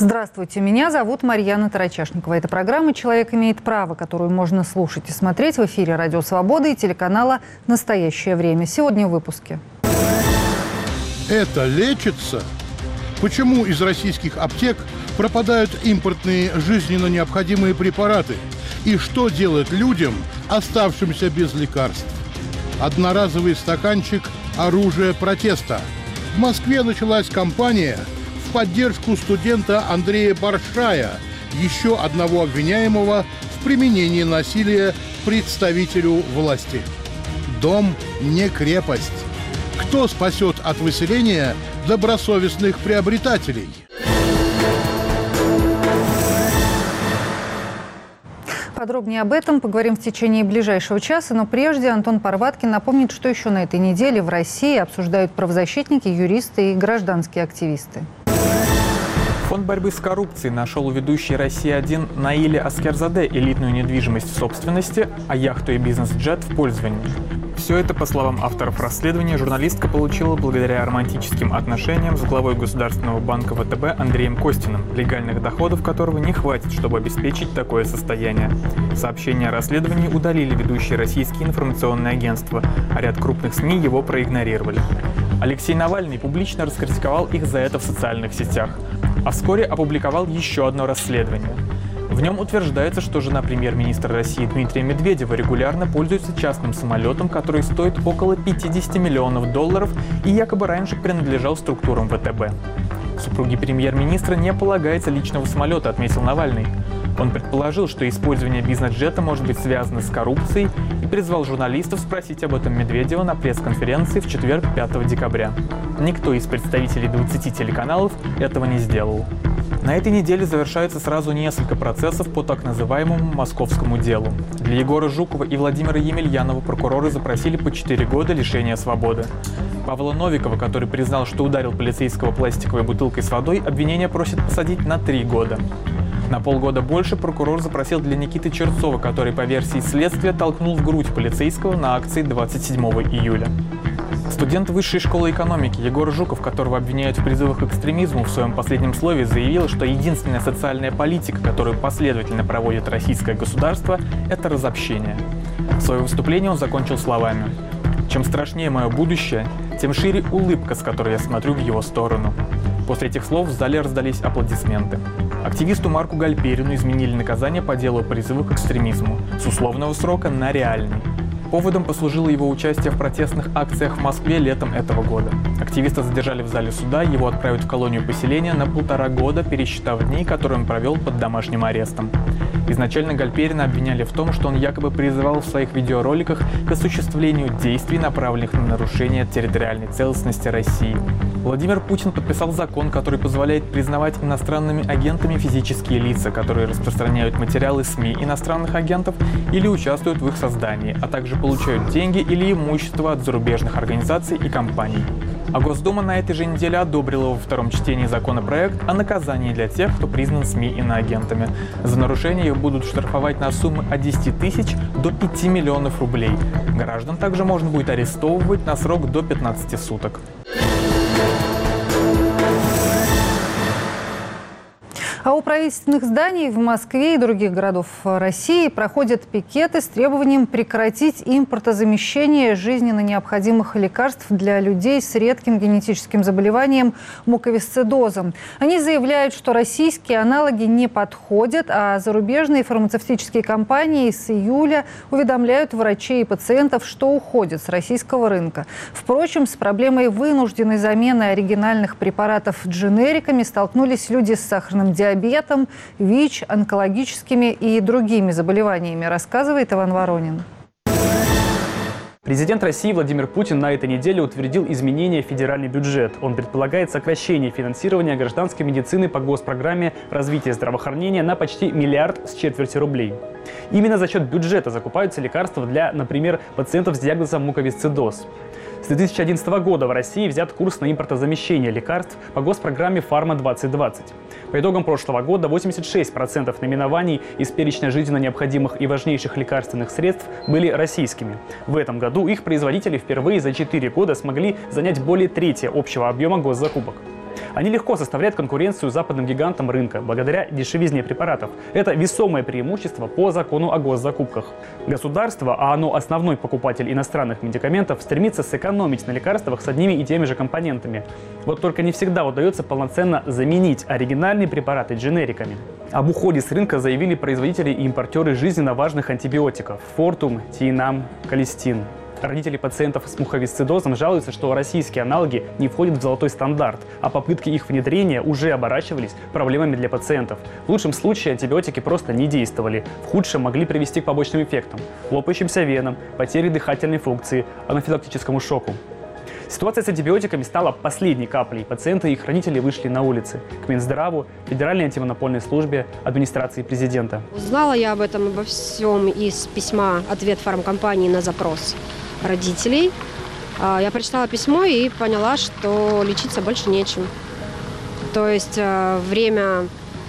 Здравствуйте, меня зовут Марьяна Тарачашникова. Это программа «Человек имеет право», которую можно слушать и смотреть в эфире «Радио Свобода» и телеканала «Настоящее время». Сегодня в выпуске. Это лечится? Почему из российских аптек пропадают импортные жизненно необходимые препараты? И что делать людям, оставшимся без лекарств? Одноразовый стаканчик – оружие протеста. В Москве началась кампания в поддержку студента Андрея Баршая, еще одного обвиняемого в применении насилия представителю власти. Дом не крепость. Кто спасет от выселения добросовестных приобретателей? Подробнее об этом поговорим в течение ближайшего часа, но прежде Антон Парваткин напомнит, что еще на этой неделе в России обсуждают правозащитники, юристы и гражданские активисты. Фонд борьбы с коррупцией нашел у ведущей «Россия-1» Наили Аскерзаде элитную недвижимость в собственности, а яхту и бизнес-джет в пользовании. Все это, по словам авторов расследования, журналистка получила благодаря романтическим отношениям с главой Государственного банка ВТБ Андреем Костиным, легальных доходов которого не хватит, чтобы обеспечить такое состояние. Сообщения о расследовании удалили ведущие российские информационные агентства, а ряд крупных СМИ его проигнорировали. Алексей Навальный публично раскритиковал их за это в социальных сетях, а вскоре опубликовал еще одно расследование. В нем утверждается, что жена премьер-министра России Дмитрия Медведева регулярно пользуется частным самолетом, который стоит около $50 миллионов и якобы раньше принадлежал структурам ВТБ. Супруге премьер-министра не полагается личного самолета, отметил Навальный. Он предположил, что использование бизнес-джета может быть связано с коррупцией и призвал журналистов спросить об этом Медведева на пресс-конференции в четверг, 5 декабря. Никто из представителей 20 телеканалов этого не сделал. На этой неделе завершается сразу несколько процессов по так называемому московскому делу. Для Егора Жукова и Владимира Емельянова прокуроры запросили по 4 года лишения свободы. Павла Новикова, который признал, что ударил полицейского пластиковой бутылкой с водой, обвинение просит посадить на 3 года. На полгода больше прокурор запросил для Никиты Черцова, который, по версии следствия, толкнул в грудь полицейского на акции 27 июля. Студент Высшей школы экономики Егор Жуков, которого обвиняют в призывах к экстремизму, в своем последнем слове заявил, что единственная социальная политика, которую последовательно проводит российское государство, это разобщение. Свое выступление он закончил словами: «Чем страшнее мое будущее, тем шире улыбка, с которой я смотрю в его сторону». После этих слов в зале раздались аплодисменты. Активисту Марку Гальперину изменили наказание по делу о призывах к экстремизму с условного срока на реальный. Поводом послужило его участие в протестных акциях в Москве летом этого года. Активиста задержали в зале суда, его отправят в колонию поселения на 1,5 года, пересчитав дни, которые он провел под домашним арестом. Изначально Гальперина обвиняли в том, что он якобы призывал в своих видеороликах к осуществлению действий, направленных на нарушение территориальной целостности России. Владимир Путин подписал закон, который позволяет признавать иностранными агентами физические лица, которые распространяют материалы СМИ иностранных агентов или участвуют в их создании, а также получают деньги или имущество от зарубежных организаций и компаний. А Госдума на этой же неделе одобрила во втором чтении законопроект о наказании для тех, кто признан СМИ иноагентами. За нарушение их будут штрафовать на суммы от 10 тысяч до 5 миллионов рублей. Граждан также можно будет арестовывать на срок до 15 суток. А у правительственных зданий в Москве и других городах России проходят пикеты с требованием прекратить импортозамещение жизненно необходимых лекарств для людей с редким генетическим заболеванием муковисцидозом. Они заявляют, что российские аналоги не подходят, а зарубежные фармацевтические компании с июля уведомляют врачей и пациентов, что уходят с российского рынка. Впрочем, с проблемой вынужденной замены оригинальных препаратов дженериками столкнулись люди с сахарным диабетом, ВИЧ, онкологическими и другими заболеваниями, рассказывает Иван Воронин. Президент России Владимир Путин на этой неделе утвердил изменения в федеральный бюджет. Он предполагает сокращение финансирования гражданской медицины по госпрограмме развития здравоохранения на почти 1,25 миллиарда рублей. Именно за счет бюджета закупаются лекарства для, например, пациентов с диагнозом муковисцидоз. С 2011 года в России взят курс на импортозамещение лекарств по госпрограмме «Фарма-2020». По итогам прошлого года 86% наименований из перечня жизненно необходимых и важнейших лекарственных средств были российскими. В этом году их производители впервые за 4 года смогли занять более трети общего объема госзакупок. Они легко составляют конкуренцию западным гигантам рынка благодаря дешевизне препаратов. Это весомое преимущество по закону о госзакупках. Государство, а оно основной покупатель иностранных медикаментов, стремится сэкономить на лекарствах с одними и теми же компонентами. Вот только не всегда удается полноценно заменить оригинальные препараты дженериками. Об уходе с рынка заявили производители и импортеры жизненно важных антибиотиков – Фортум, Тиенам, Колистин. Родители пациентов с муковисцидозом жалуются, что российские аналоги не входят в золотой стандарт, а попытки их внедрения уже оборачивались проблемами для пациентов. В лучшем случае антибиотики просто не действовали, в худшем могли привести к побочным эффектам – лопающимся венам, потере дыхательной функции, анафилактическому шоку. Ситуация с антибиотиками стала последней каплей. Пациенты и их хранители вышли на улицы к Минздраву, Федеральной антимонопольной службе, администрации президента. Узнала я об этом обо всем из письма «Ответ фармкомпании на запрос родителей». Я прочитала письмо и поняла, что лечиться больше нечем. То есть время,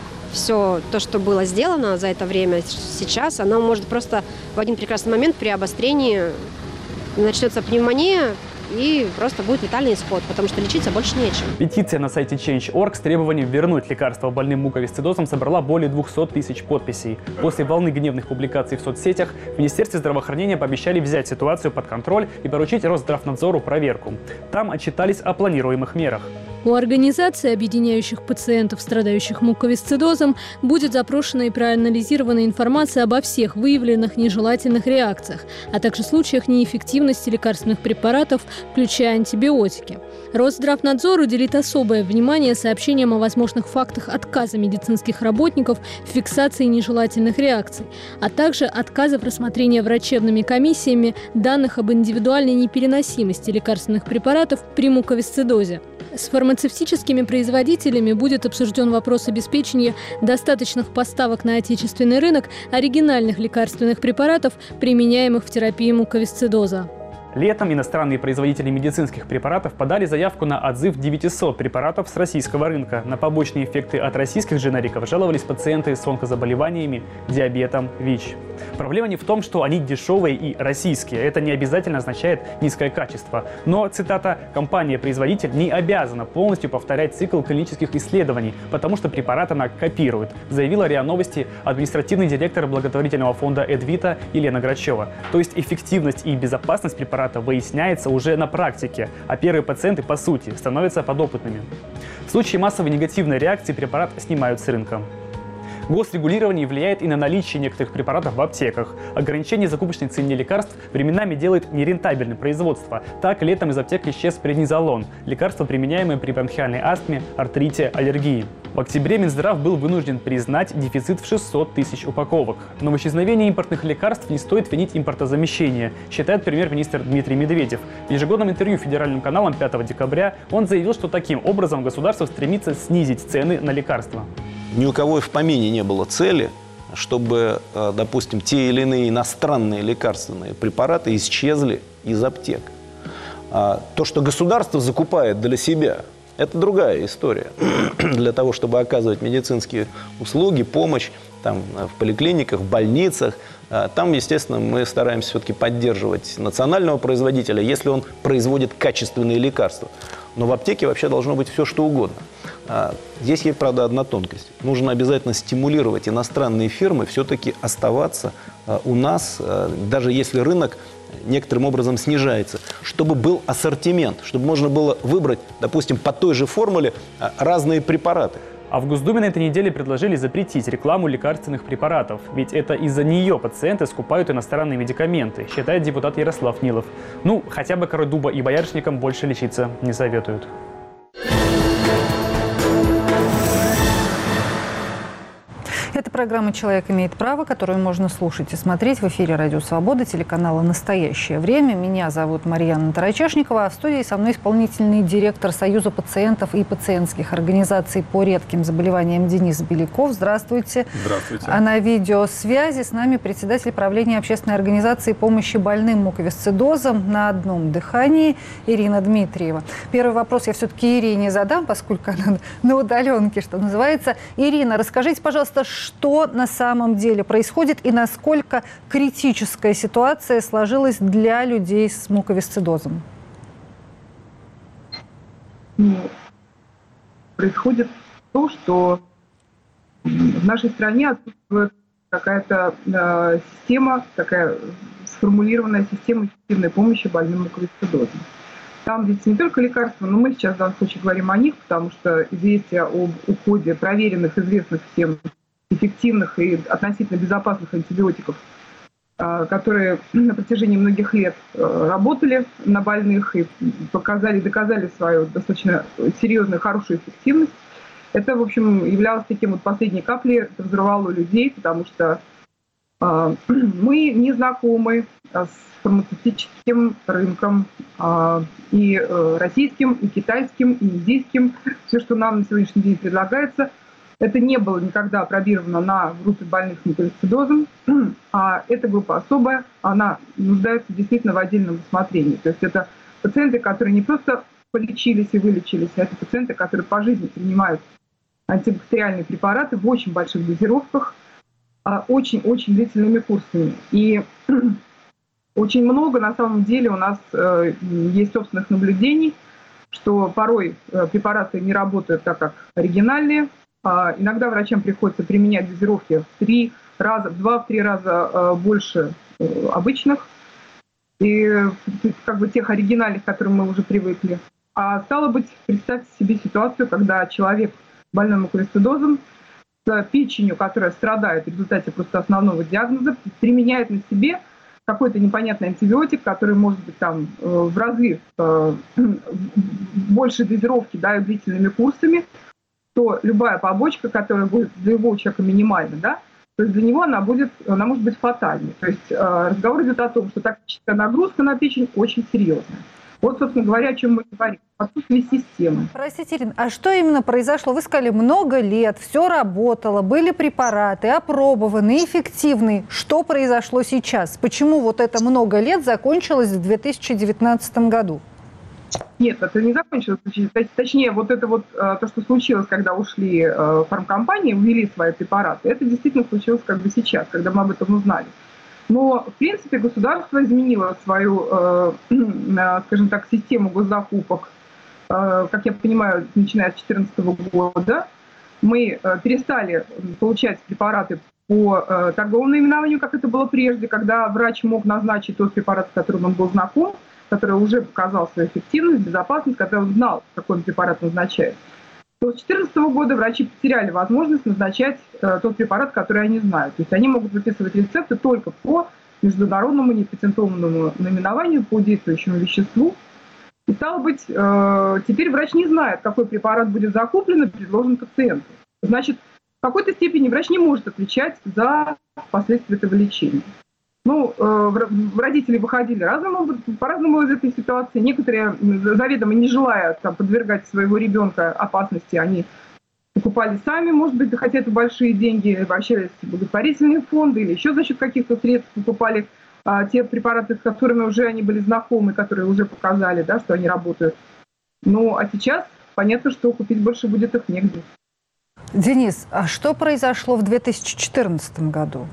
все то, что было сделано за это время сейчас, оно может просто в один прекрасный момент при обострении начнется пневмония, и просто будет летальный исход, потому что лечиться больше нечем. Петиция на сайте Change.org с требованием вернуть лекарства больным муковисцидозом собрала более 200 тысяч подписей. После волны гневных публикаций в соцсетях в Министерстве здравоохранения пообещали взять ситуацию под контроль и поручить Росздравнадзору проверку. Там отчитались о планируемых мерах. У организаций, объединяющих пациентов, страдающих муковисцидозом, будет запрошена и проанализирована информация обо всех выявленных нежелательных реакциях, а также случаях неэффективности лекарственных препаратов, включая антибиотики. Росздравнадзор уделит особое внимание сообщениям о возможных фактах отказа медицинских работников в фиксации нежелательных реакций, а также отказов рассмотрения врачебными комиссиями данных об индивидуальной непереносимости лекарственных препаратов при муковисцидозе. С фармацевтическими производителями будет обсужден вопрос обеспечения достаточных поставок на отечественный рынок оригинальных лекарственных препаратов, применяемых в терапии муковисцидоза. Летом иностранные производители медицинских препаратов подали заявку на отзыв 900 препаратов с российского рынка. На побочные эффекты от российских дженериков жаловались пациенты с онкозаболеваниями, диабетом, ВИЧ. Проблема не в том, что они дешевые и российские. Это не обязательно означает низкое качество. Но, цитата, «компания-производитель не обязана полностью повторять цикл клинических исследований, потому что препарат она копирует», заявила РИА Новости административный директор благотворительного фонда «Эдвита» Елена Грачева. То есть эффективность и безопасность препарата выясняется уже на практике, а первые пациенты, по сути, становятся подопытными. В случае массовой негативной реакции препарат снимают с рынка. Госрегулирование влияет и на наличие некоторых препаратов в аптеках. Ограничение закупочной цены лекарств временами делает нерентабельным производство. Так, летом из аптек исчез преднизолон – лекарство, применяемое при бронхиальной астме, артрите, аллергии. В октябре Минздрав был вынужден признать дефицит в 600 тысяч упаковок. Но в исчезновении импортных лекарств не стоит винить импортозамещение, считает премьер-министр Дмитрий Медведев. В ежегодном интервью федеральным каналам 5 декабря он заявил, что таким образом государство стремится снизить цены на лекарства. Ни у кого и в помине не было цели, чтобы, допустим, те или иные иностранные лекарственные препараты исчезли из аптек. То, что государство закупает для себя, это другая история. Для того, чтобы оказывать медицинские услуги, помощь там, в поликлиниках, в больницах, там, естественно, мы стараемся все-таки поддерживать национального производителя, если он производит качественные лекарства. Но в аптеке вообще должно быть все, что угодно. Здесь есть, правда, одна тонкость. Нужно обязательно стимулировать иностранные фирмы все-таки оставаться у нас, даже если рынок некоторым образом снижается, чтобы был ассортимент, чтобы можно было выбрать, допустим, по той же формуле разные препараты. А в Госдуме на этой неделе предложили запретить рекламу лекарственных препаратов. Ведь это из-за нее пациенты скупают иностранные медикаменты, считает депутат Ярослав Нилов. Ну, хотя бы корой дуба и боярышникам больше лечиться не советуют. Это программа «Человек имеет право», которую можно слушать и смотреть в эфире «Радио Свобода», телеканала «Настоящее время». Меня зовут Марьяна Тарачешникова, а в студии со мной исполнительный директор Союза пациентов и пациентских организаций по редким заболеваниям Денис Беляков. Здравствуйте. Здравствуйте. А на видеосвязи с нами председатель правления общественной организации помощи больным муковисцидозом на одном дыхании Ирина Дмитриева. Первый вопрос я все-таки Ирине задам, поскольку она на удаленке, что называется. Ирина, расскажите, пожалуйста, что на самом деле происходит и насколько критическая ситуация сложилась для людей с муковисцидозом? происходит то, что в нашей стране отсутствует какая-то система, такая сформулированная система эффективной помощи больным муковисцидозом. Там здесь не только лекарства, но мы сейчас в данном случае говорим о них, потому что известия об уходе проверенных, известных всем эффективных и относительно безопасных антибиотиков, которые на протяжении многих лет работали на больных и доказали свою достаточно серьезную, хорошую эффективность. Это, в общем, являлось таким вот последней каплей, это взрывало людей, потому что мы не знакомы с фармацевтическим рынком и российским, и китайским, и индийским. Все, что нам на сегодняшний день предлагается, это не было никогда опробировано на группе больных муковисцидозом, а эта группа особая, она нуждается действительно в отдельном рассмотрении. То есть это пациенты, которые не просто полечились и вылечились, а это пациенты, которые по жизни принимают антибактериальные препараты в очень больших дозировках, очень-очень длительными курсами. И очень много, на самом деле, у нас есть собственных наблюдений, что порой препараты не работают так, как оригинальные. Иногда врачам приходится применять дозировки в 2-3 раза больше обычных, и как бы тех оригинальных, к которым мы уже привыкли. А стало быть, представьте себе ситуацию, когда человек больной муковисцидозом с печенью, которая страдает в результате просто основного диагноза, применяет на себе какой-то непонятный антибиотик, который может быть там в разы больше дозировки, да, и длительными курсами, то любая побочка, которая будет для любого человека минимальна, да, то есть для него она может быть фатальной. То есть разговор идет о том, что токсическая нагрузка на печень очень серьезная. Вот, собственно говоря, о чем мы говорим. Отсутствие системы. Простите, Ирина, а что именно произошло? Вы сказали, много лет, все работало, были препараты, опробованы, эффективные. Что произошло сейчас? Почему вот это много лет закончилось в 2019 году? Нет, это не закончилось. Точнее, вот это вот то, что случилось, когда ушли фармкомпании, ввели свои препараты, это действительно случилось как бы сейчас, когда мы об этом узнали. Но, в принципе, государство изменило свою, скажем так, систему госзакупок, как я понимаю, начиная с 2014 года. Мы перестали получать препараты по торговому наименованию, как это было прежде, когда врач мог назначить тот препарат, с которым он был знаком, который уже показал свою эффективность, безопасность, когда он знал, какой он препарат назначает. То с 2014 года врачи потеряли возможность назначать тот препарат, который они знают. То есть они могут выписывать рецепты только по международному непатентованному наименованию, по действующему веществу. И стало быть, теперь врач не знает, какой препарат будет закуплен и предложен пациенту. Значит, в какой-то степени врач не может отвечать за последствия этого лечения. Ну, родители выходили по-разному из этой ситуации. Некоторые, заведомо не желая подвергать своего ребенка опасности, они покупали сами, может быть, хотя это большие деньги, обращались в благотворительные фонды или еще за счет каких-то средств покупали те препараты, с которыми уже они были знакомы, которые уже показали, да, что они работают. Ну, а сейчас понятно, что купить больше будет их негде. Денис, а что произошло в 2014 году?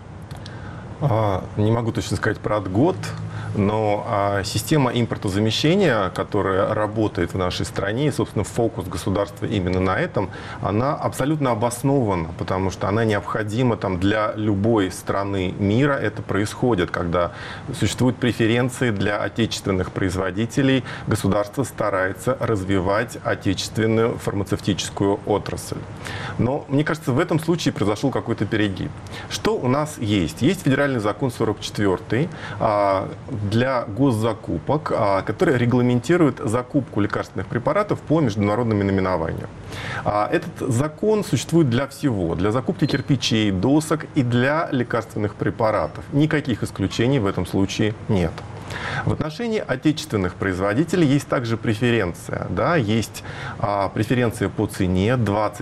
Не могу точно сказать про год, но система импортозамещения, которая работает в нашей стране, и, собственно, фокус государства именно на этом, она абсолютно обоснована, потому что она необходима для любой страны мира. Это происходит, когда существуют преференции для отечественных производителей, государство старается развивать отечественную фармацевтическую отрасль. Но, мне кажется, в этом случае произошел какой-то перегиб. Что у нас есть? Есть федеральный закон 44 для госзакупок, который регламентирует закупку лекарственных препаратов по международному наименованию. Этот закон существует для всего, для закупки кирпичей, досок и для лекарственных препаратов. Никаких исключений в этом случае нет. В отношении отечественных производителей есть также преференция. Да? Есть преференция по цене,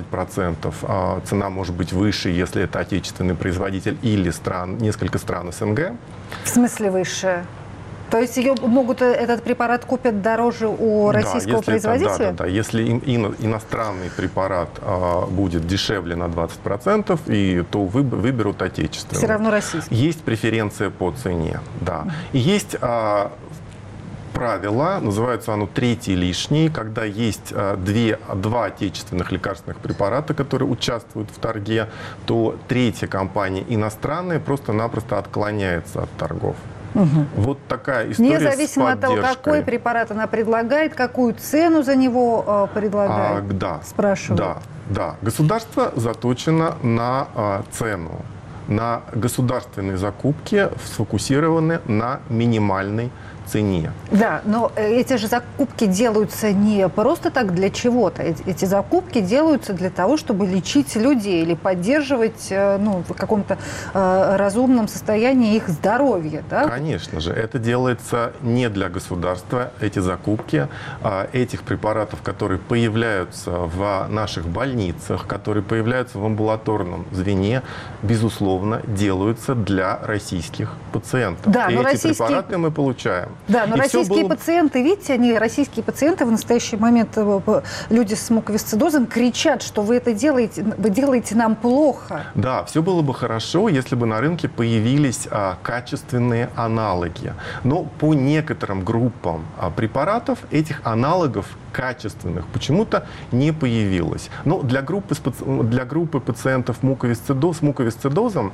20%. Цена может быть выше, если это отечественный производитель или несколько стран СНГ. В смысле выше? То есть этот препарат купят дороже у российского производителя? Да. Если иностранный препарат будет дешевле на 20%, то выберут отечественный. Все равно российский. Есть преференция по цене, да. И есть правило, называется оно «третий лишний», когда есть два отечественных лекарственных препарата, которые участвуют в торге, то третья компания иностранная просто-напросто отклоняется от торгов. Вот такая история. Независимо от того, какой препарат она предлагает, какую цену за него предлагает, да, спрашивают. Да. Государство заточено на цену. На государственные закупки сфокусированы на минимальной цене. Да, но эти же закупки делаются не просто так для чего-то. Эти закупки делаются для того, чтобы лечить людей или поддерживать в каком-то разумном состоянии их здоровья. Да? Конечно же. Это делается не для государства. Эти закупки этих препаратов, которые появляются в наших больницах, которые появляются в амбулаторном звене, безусловно, делаются для российских пациентов. Да, и эти препараты мы получаем. Да, но и российские пациенты, видите, российские пациенты в настоящий момент, люди с муковисцидозом, кричат, что вы делаете нам плохо. Да, все было бы хорошо, если бы на рынке появились качественные аналоги. Но по некоторым группам препаратов этих аналогов качественных почему-то не появилось. Но для группы пациентов с муковисцидозом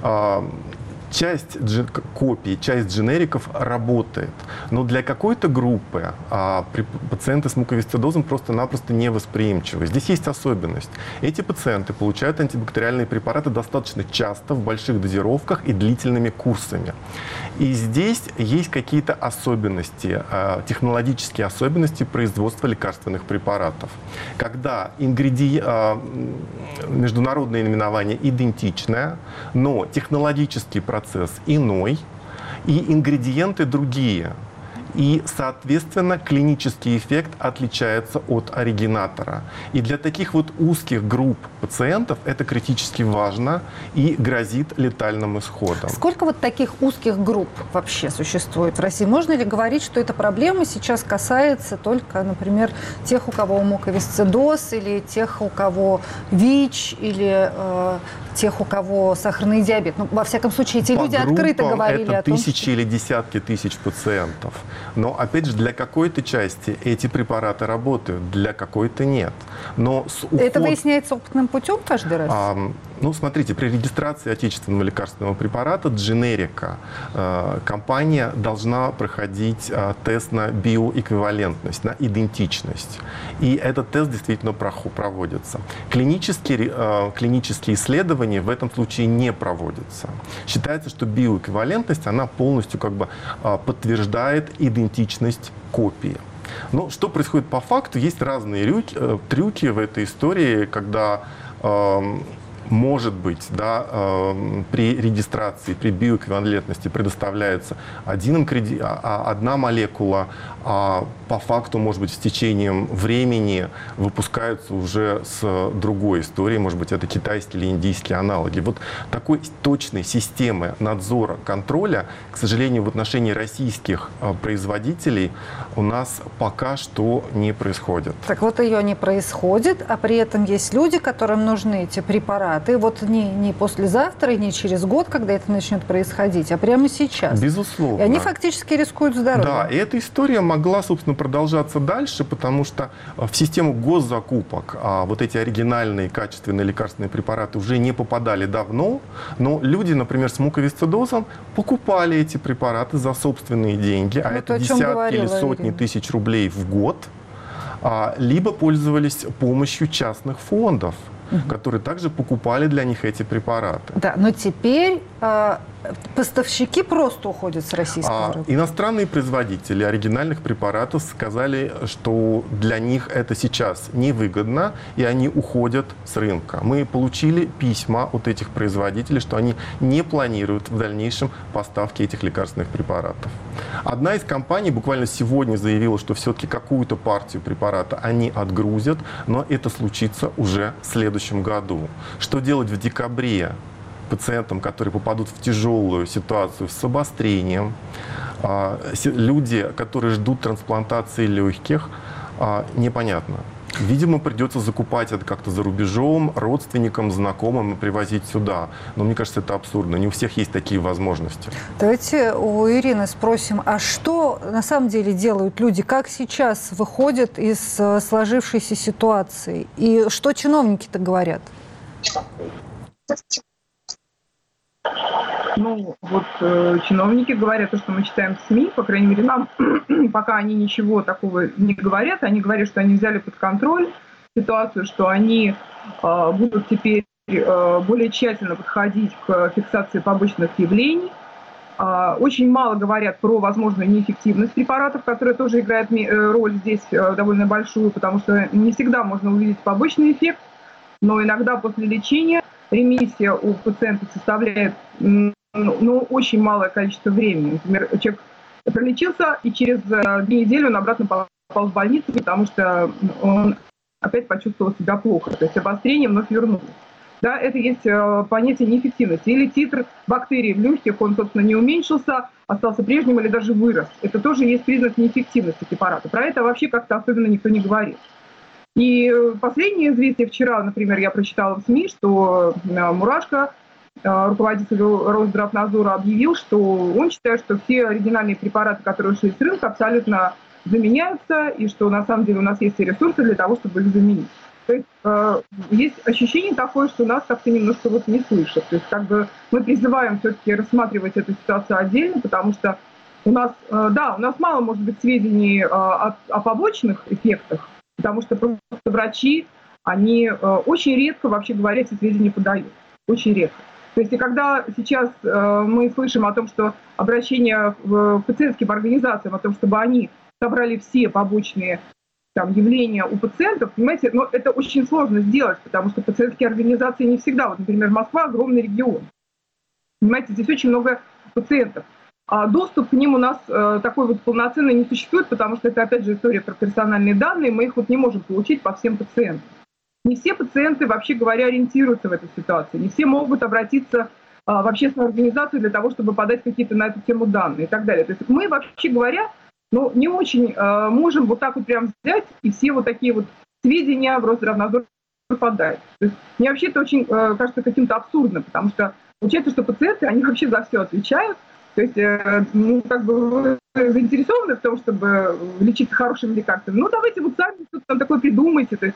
часть копий, часть дженериков работает. Но для какой-то группы пациенты с муковисцидозом просто-напросто невосприимчивы. Здесь есть особенность. Эти пациенты получают антибактериальные препараты достаточно часто, в больших дозировках и длительными курсами. И здесь есть какие-то особенности, технологические особенности производства лекарственных препаратов. Когда международное наименование идентичное, но технологический процесс иной, и ингредиенты другие. И, соответственно, клинический эффект отличается от оригинатора. И для таких вот узких групп пациентов это критически важно и грозит летальным исходом. Сколько вот таких узких групп вообще существует в России? Можно ли говорить, что эта проблема сейчас касается только, например, тех, у кого муковисцидоз, или тех, у кого ВИЧ, или тех, у кого сахарный диабет? Ну, во всяком случае, эти люди открыто говорили о том, что... тысячи или десятки тысяч пациентов. Но, опять же, для какой-то части эти препараты работают, для какой-то нет. Но это выясняется опытным путем каждый раз? Смотрите, при регистрации отечественного лекарственного препарата дженерика компания должна проходить тест на биоэквивалентность, на идентичность. И этот тест действительно проводится. Клинические исследования в этом случае не проводятся. Считается, что биоэквивалентность, она полностью подтверждает идентичность копии. Но что происходит по факту? Есть разные трюки в этой истории, когда может быть, при регистрации, при биоэквивалентности предоставляется одна молекула, а по факту, может быть, с течением времени выпускаются уже с другой историей, может быть, это китайские или индийские аналоги. Вот такой точной системы надзора, контроля, к сожалению, в отношении российских производителей у нас пока что не происходит. Так вот, ее не происходит, а при этом есть люди, которым нужны эти препараты. Вот не послезавтра, и не через год, когда это начнет происходить, а прямо сейчас. Безусловно. И они фактически рискуют здоровьем. Да, и эта история могла, собственно, продолжаться дальше, потому что в систему госзакупок вот эти оригинальные качественные лекарственные препараты уже не попадали давно, но люди, например, с муковисцидозом покупали эти препараты за собственные деньги, а это десятки или сотни тысяч рублей в год, либо пользовались помощью частных фондов, которые также покупали для них эти препараты. Да, но теперь поставщики просто уходят с российского рынка. Иностранные производители оригинальных препаратов сказали, что для них это сейчас невыгодно, и они уходят с рынка. Мы получили письма от этих производителей, что они не планируют в дальнейшем поставки этих лекарственных препаратов. Одна из компаний буквально сегодня заявила, что все-таки какую-то партию препарата они отгрузят, но это случится уже в следующем году. Что делать в декабре пациентам, которые попадут в тяжелую ситуацию с обострением, люди, которые ждут трансплантации легких, непонятно. Видимо, придется закупать это как-то за рубежом, родственникам, знакомым и привозить сюда. Но мне кажется, это абсурдно. Не у всех есть такие возможности. Давайте у Ирины спросим, а что на самом деле делают люди? Как сейчас выходят из сложившейся ситуации? И что чиновники-то говорят? Ну, вот чиновники говорят то, что мы читаем в СМИ, по крайней мере, нам, пока они ничего такого не говорят, они говорят, что они взяли под контроль ситуацию, что они будут теперь более тщательно подходить к фиксации побочных явлений. Очень мало говорят про возможную неэффективность препаратов, которая тоже играет роль здесь довольно большую, потому что не всегда можно увидеть побочный эффект, но иногда после лечения ремиссия у пациента составляет очень малое количество времени. Например, человек пролечился, и через 2 недели он обратно попал в больницу, потому что он опять почувствовал себя плохо. То есть обострение вновь вернулось. Да, это есть понятие неэффективности. Или титр бактерий в легких, он, собственно, не уменьшился, остался прежним или даже вырос. Это тоже есть признак неэффективности препарата. Про это вообще как-то особенно никто не говорит. И последнее известие вчера, например, я прочитала в СМИ, что Мурашко, руководитель Росздравнадзора, объявил, что он считает, что все оригинальные препараты, которые ушли с рынка, абсолютно заменяются, и что на самом деле у нас есть все ресурсы для того, чтобы их заменить. То есть есть ощущение такое, что нас как-то немножко вот не слышат. То есть как бы мы призываем все-таки рассматривать эту ситуацию отдельно, потому что у нас мало, может быть, сведений о побочных эффектах, потому что просто врачи, они очень редко, вообще говоря, эти сведения подают. Очень редко. То есть и когда сейчас мы слышим о том, что обращение к пациентским организациям, о том, чтобы они собрали все побочные явления у пациентов, понимаете, но это очень сложно сделать, потому что пациентские организации не всегда, вот, например, Москва — огромный регион. Понимаете, здесь очень много пациентов. А доступ к ним у нас такой вот полноценный не существует, потому что это, опять же, история про персональные данные, мы их вот не можем получить по всем пациентам. Не все пациенты, вообще говоря, ориентируются в этой ситуации, не все могут обратиться в общественную организацию для того, чтобы подать какие-то на эту тему данные и так далее. То есть мы, вообще говоря, не очень можем вот так вот прям взять и все вот такие вот сведения в Росздравнадзор подать. То есть мне вообще это очень кажется каким-то абсурдным, потому что получается, что пациенты, они вообще за все отвечают. То есть, вы заинтересованы в том, чтобы лечиться хорошими лекарствами. Давайте вот сами что-то там такое придумайте. То есть,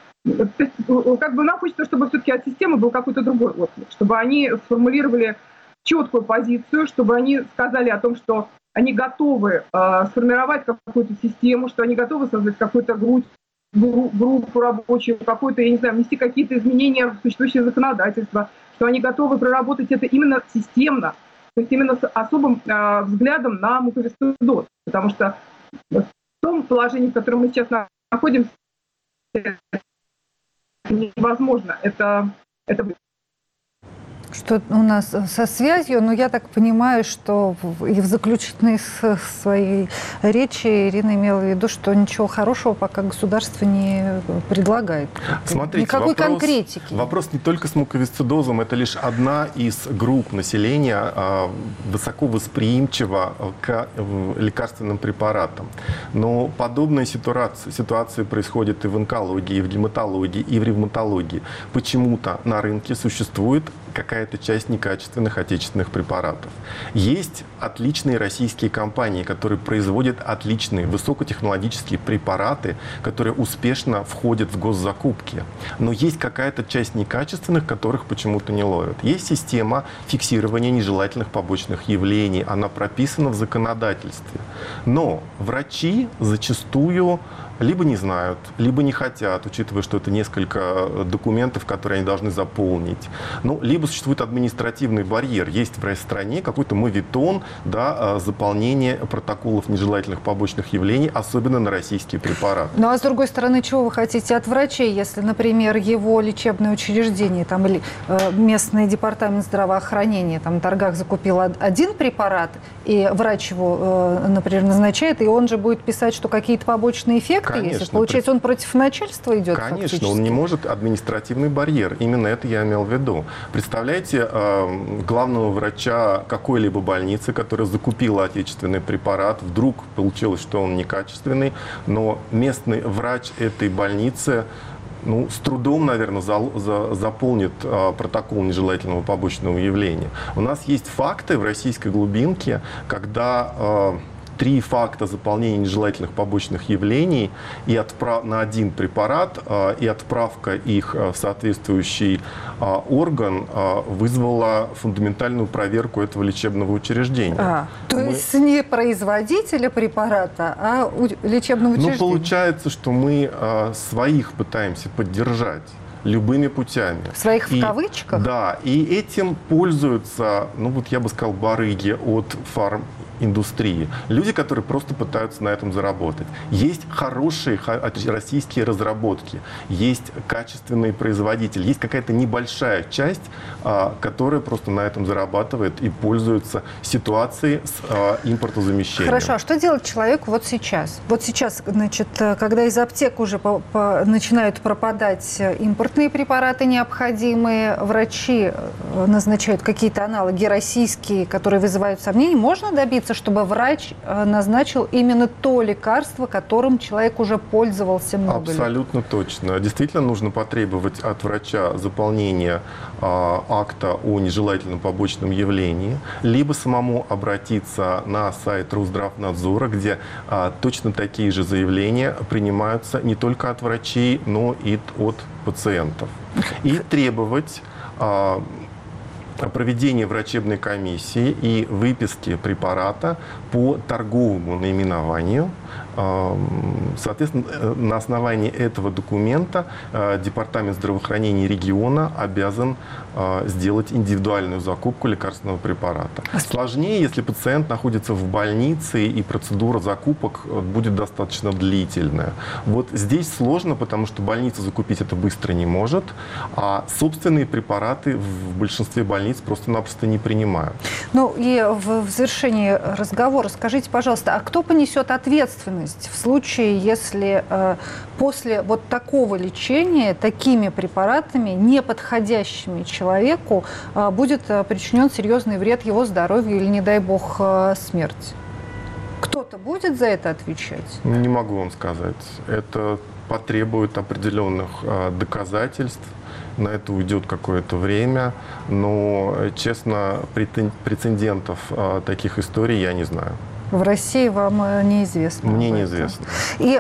нам хочется, чтобы все-таки от системы был какой-то другой отклик, чтобы они сформулировали четкую позицию, чтобы они сказали о том, что они готовы сформировать какую-то систему, что они готовы создать какую-то группу рабочую, какую-то, я не знаю, внести какие-то изменения в существующее законодательство, что они готовы проработать это именно системно, то есть именно с особым взглядом на муковисцидоз. Потому что в том положении, в котором мы сейчас находимся, невозможно. Это что у нас со связью, но я так понимаю, что и в заключительной своей речи Ирина имела в виду, что ничего хорошего пока государство не предлагает. Смотрите, никакой конкретики. Вопрос не только с муковисцидозом, это лишь одна из групп населения, высоко восприимчива к лекарственным препаратам. Но подобная ситуация происходит и в онкологии, и в гематологии, и в ревматологии. Почему-то на рынке существует какая-то часть некачественных отечественных препаратов. Есть отличные российские компании, которые производят отличные высокотехнологические препараты, которые успешно входят в госзакупки. Но есть какая-то часть некачественных, которых почему-то не ловят. Есть система фиксирования нежелательных побочных явлений. Она прописана в законодательстве. Но врачи зачастую либо не знают, либо не хотят, учитывая, что это несколько документов, которые они должны заполнить. Либо существует административный барьер. Есть в стране какой-то моветон, заполнения протоколов нежелательных побочных явлений, особенно на российские препараты. А с другой стороны, чего вы хотите от врачей, если, например, его лечебное учреждение или местный департамент здравоохранения в торгах закупил один препарат, и врач его, например, назначает, и он же будет писать, что какие-то побочные эффекты конфликты Конечно, есть? Получается, он против начальства идет? Конечно, фактически? он не может административный барьер. Именно это я имел в виду. Представляете, главного врача какой-либо больницы, которая закупила отечественный препарат, вдруг получилось, что он некачественный, но местный врач этой больницы с трудом, наверное, заполнит протокол нежелательного побочного явления. У нас есть факты в российской глубинке, когда 3 факта заполнения нежелательных побочных явлений и на один препарат, и отправка их в соответствующий орган вызвала фундаментальную проверку этого лечебного учреждения. То есть не производителя препарата, а лечебного учреждения? Получается, что мы своих пытаемся поддержать любыми путями. Своих в кавычках? Да, и этим пользуются, я бы сказал, барыги от фарминдустрии. Люди, которые просто пытаются на этом заработать. Есть хорошие российские разработки, есть качественные производители, есть какая-то небольшая часть, которая просто на этом зарабатывает и пользуется ситуацией с импортозамещением. Хорошо, а что делать человеку вот сейчас? Вот сейчас, значит, когда из аптек уже начинают пропадать импортные препараты необходимые, врачи назначают какие-то аналоги российские, которые вызывают сомнения, можно добиться, чтобы врач назначил именно то лекарство, которым человек уже пользовался много лет? Абсолютно точно. Действительно нужно потребовать от врача заполнения акта о нежелательном побочном явлении, либо самому обратиться на сайт Росздравнадзора, где точно такие же заявления принимаются не только от врачей, но и от пациентов. И требовать проведения врачебной комиссии и выписки препарата по торговому наименованию. Соответственно, на основании этого документа Департамент здравоохранения региона обязан сделать индивидуальную закупку лекарственного препарата. Сложнее, если пациент находится в больнице и процедура закупок будет достаточно длительная. Вот здесь сложно, потому что больница закупить это быстро не может, а собственные препараты в большинстве больниц просто-напросто не принимают. И в завершении разговора скажите, пожалуйста, а кто понесет ответственность в случае, если после вот такого лечения, такими препаратами, не подходящими человеку, будет причинен серьезный вред его здоровью или, не дай бог, смерть? Кто-то будет за это отвечать? Не могу вам сказать. Это потребует определенных доказательств. На это уйдет какое-то время, но, честно, прецедентов таких историй я не знаю. В России вам неизвестно? Мне неизвестно. И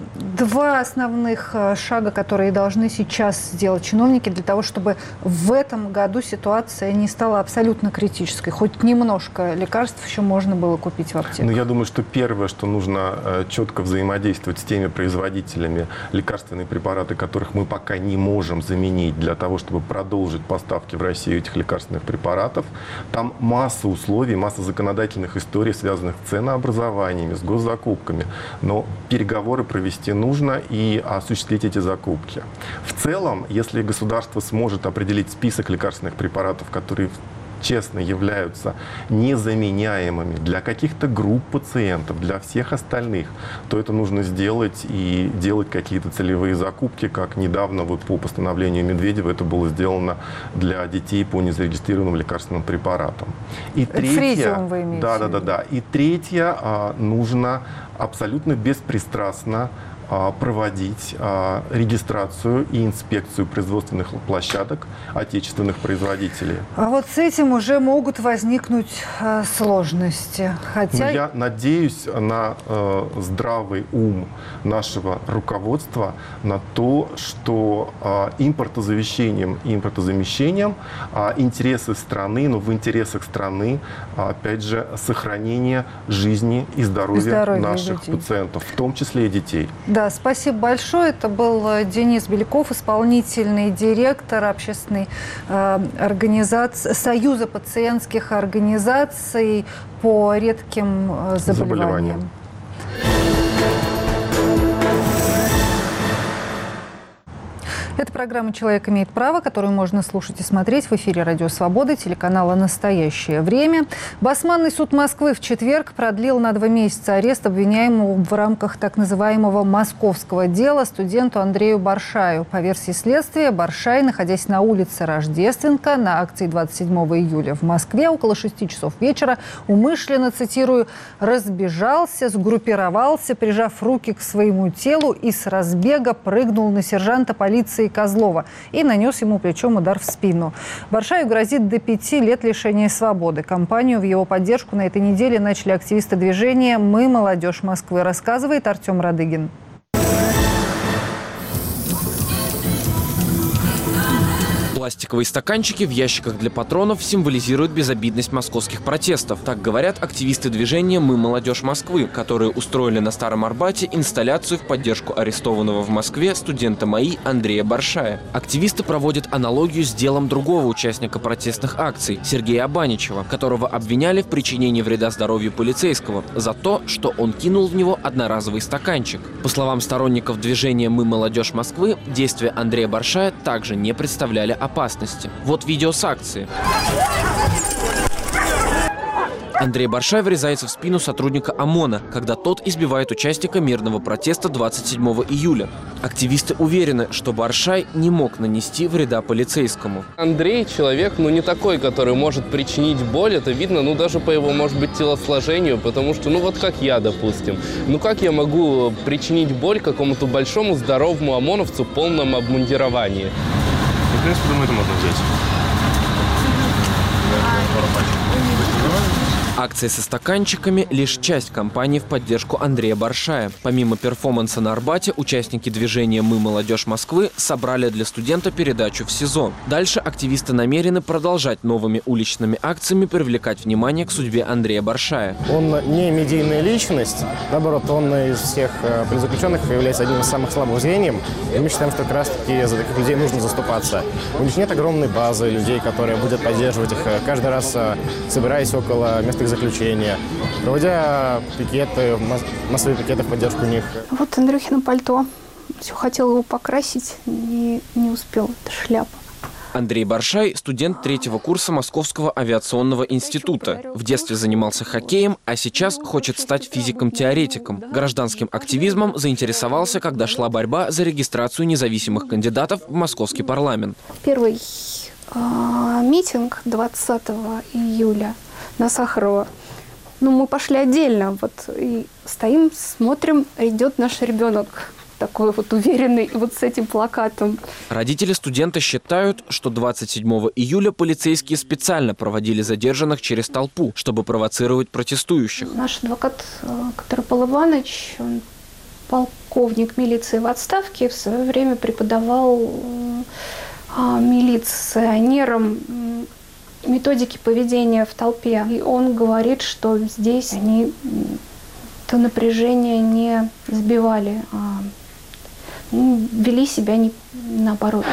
2 основных шага, которые должны сейчас сделать чиновники для того, чтобы в этом году ситуация не стала абсолютно критической. Хоть немножко лекарств еще можно было купить в аптеках. Я думаю, что первое, что нужно четко взаимодействовать с теми производителями лекарственные препараты, которых мы пока не можем заменить для того, чтобы продолжить поставки в Россию этих лекарственных препаратов. Там масса условий, масса законодательных историй, связанных с ценообразованиями, с госзакупками. Но переговоры провести нужно и осуществить эти закупки. В целом, если государство сможет определить список лекарственных препаратов, которые честно являются незаменяемыми для каких-то групп пациентов, для всех остальных, то это нужно сделать и делать какие-то целевые закупки, как недавно по постановлению Медведева это было сделано для детей по незарегистрированным лекарственным препаратам. И третье, вы имеете? Да. И третье, нужно абсолютно беспристрастно проводить регистрацию и инспекцию производственных площадок отечественных производителей. А вот с этим уже могут возникнуть сложности. Хотя... Я надеюсь на здравый ум нашего руководства, на то, что импортозамещением и импортозамещением интересы страны, но в интересах страны, опять же, сохранение жизни и здоровья наших людей. Пациентов, в том числе и детей. Да, спасибо большое. Это был Денис Беляков, исполнительный директор общественной организации Союза пациентских организаций по редким заболеваниям. Это программа «Человек имеет право», которую можно слушать и смотреть в эфире «Радио Свобода», телеканала «Настоящее время». Басманный суд Москвы в четверг продлил на 2 месяца арест обвиняемого в рамках так называемого московского дела студенту Андрею Баршаю. По версии следствия, Баршай, находясь на улице Рождественка на акции 27 июля в Москве около 6 часов вечера, умышленно, цитирую, «разбежался, сгруппировался, прижав руки к своему телу и с разбега прыгнул на сержанта полиции Козлова и нанес ему плечом удар в спину». Баршаю грозит до 5 лет лишения свободы. Кампанию в его поддержку на этой неделе начали активисты движения «Мы, молодежь Москвы», рассказывает Артем Радыгин. Пластиковые стаканчики в ящиках для патронов символизируют безобидность московских протестов. Так говорят активисты движения «Мы, молодежь Москвы», которые устроили на Старом Арбате инсталляцию в поддержку арестованного в Москве студента МАИ Андрея Баршая. Активисты проводят аналогию с делом другого участника протестных акций – Сергея Абаничева, которого обвиняли в причинении вреда здоровью полицейского за то, что он кинул в него одноразовый стаканчик. По словам сторонников движения «Мы, молодежь Москвы», действия Андрея Баршая также не представляли опасности. Вот видео с акции. Андрей Баршай врезается в спину сотрудника ОМОНа, когда тот избивает участника мирного протеста 27 июля. Активисты уверены, что Баршай не мог нанести вреда полицейскому. Андрей человек, не такой, который может причинить боль. Это видно, даже по его, может быть, телосложению, потому что, вот как я, допустим. Как я могу причинить боль какому-то большому здоровому ОМОНовцу в полном обмундировании? В принципе, думаю, это можно взять. Акция со стаканчиками – лишь часть кампании в поддержку Андрея Баршая. Помимо перформанса на Арбате, участники движения «Мы, молодежь Москвы» собрали для студента передачу в СИЗО. Дальше активисты намерены продолжать новыми уличными акциями привлекать внимание к судьбе Андрея Баршая. Он не медийная личность, наоборот, он из всех политзаключенных является одним из самых слабых звеньев. И мы считаем, что как раз-таки за таких людей нужно заступаться. У них нет огромной базы людей, которые будут поддерживать их, каждый раз собираясь около места их заключения, проводя пикеты, массовые пикеты в поддержку них. Вот Андрюхино пальто. Все хотел его покрасить, не успел. Это шляпа. Андрей Баршай – студент 3-го курса Московского авиационного института. В детстве занимался хоккеем, а сейчас хочет стать физиком-теоретиком. Гражданским активизмом заинтересовался, когда шла борьба за регистрацию независимых кандидатов в московский парламент. Первый митинг 20 июля на Сахарова. Мы пошли отдельно, и стоим, смотрим, идет наш ребенок, такой уверенный, с этим плакатом. Родители студента считают, что 27 июля полицейские специально проводили задержанных через толпу, чтобы провоцировать протестующих. Наш адвокат, который Павел Иванович, он полковник милиции в отставке, в свое время преподавал милиционерам методики поведения в толпе. И он говорит, что здесь они то напряжение не сбивали, а вели себя наоборот.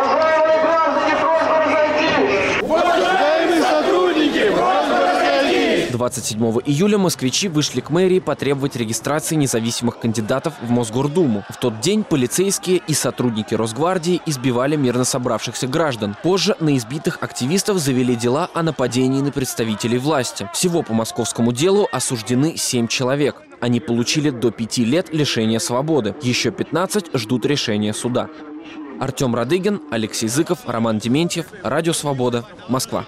27 июля москвичи вышли к мэрии потребовать регистрации независимых кандидатов в Мосгордуму. В тот день полицейские и сотрудники Росгвардии избивали мирно собравшихся граждан. Позже на избитых активистов завели дела о нападении на представителей власти. Всего по московскому делу осуждены 7 человек. Они получили до 5 лет лишения свободы. Еще 15 ждут решения суда. Артем Радыгин, Алексей Зыков, Роман Дементьев. Радио Свобода. Москва.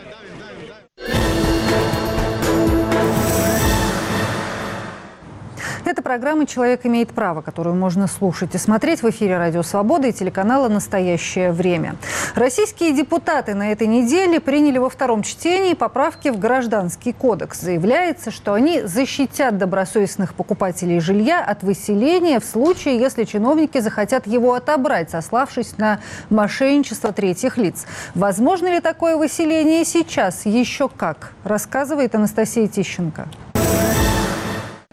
Это программа «Человек имеет право», которую можно слушать и смотреть в эфире «Радио Свобода» и телеканала «Настоящее время». Российские депутаты на этой неделе приняли во втором чтении поправки в Гражданский кодекс. Заявляется, что они защитят добросовестных покупателей жилья от выселения в случае, если чиновники захотят его отобрать, сославшись на мошенничество третьих лиц. Возможно ли такое выселение сейчас? Еще как, рассказывает Анастасия Тищенко.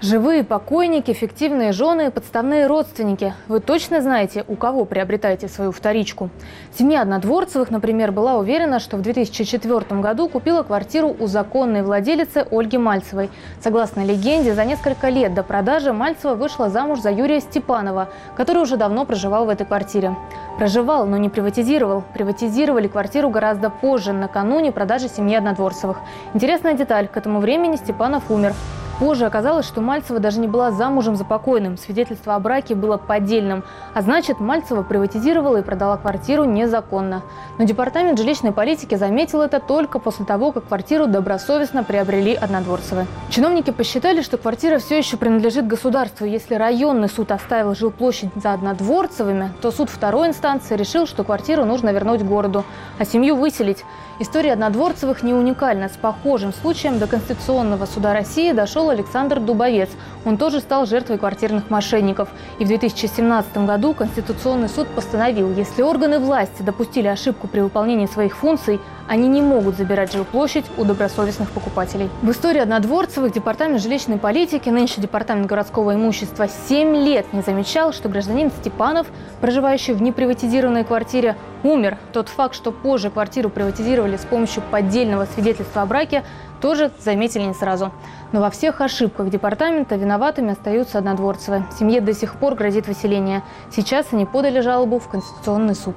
Живые покойники, фиктивные жены, подставные родственники. Вы точно знаете, у кого приобретаете свою вторичку? Семья Однодворцевых, например, была уверена, что в 2004 году купила квартиру у законной владелицы Ольги Мальцевой. Согласно легенде, за несколько лет до продажи Мальцева вышла замуж за Юрия Степанова, который уже давно проживал в этой квартире. Проживал, но не приватизировал. Приватизировали квартиру гораздо позже, накануне продажи семьи Однодворцевых. Интересная деталь. К этому времени Степанов умер. Позже оказалось, что Мальцева даже не была замужем за покойным. Свидетельство о браке было поддельным. А значит, Мальцева приватизировала и продала квартиру незаконно. Но департамент жилищной политики заметил это только после того, как квартиру добросовестно приобрели Однодворцевы. Чиновники посчитали, что квартира все еще принадлежит государству. Если районный суд оставил жилплощадь за Однодворцевыми, то суд второй инстанции решил, что квартиру нужно вернуть городу, а семью выселить. История Однодворцевых не уникальна. С похожим случаем до Конституционного суда России дошел Александр Дубовец. Он тоже стал жертвой квартирных мошенников. И в 2017 году Конституционный суд постановил, если органы власти допустили ошибку при выполнении своих функций, они не могут забирать жилплощадь у добросовестных покупателей. В истории Однодворцевых департамент жилищной политики, нынче департамент городского имущества, 7 лет не замечал, что гражданин Степанов, проживающий в неприватизированной квартире, умер. Тот факт, что позже квартиру приватизировали с помощью поддельного свидетельства о браке, тоже заметили не сразу. Но во всех ошибках департамента виноватыми остаются Однодворцевы. Семье до сих пор грозит выселение. Сейчас они подали жалобу в Конституционный суд.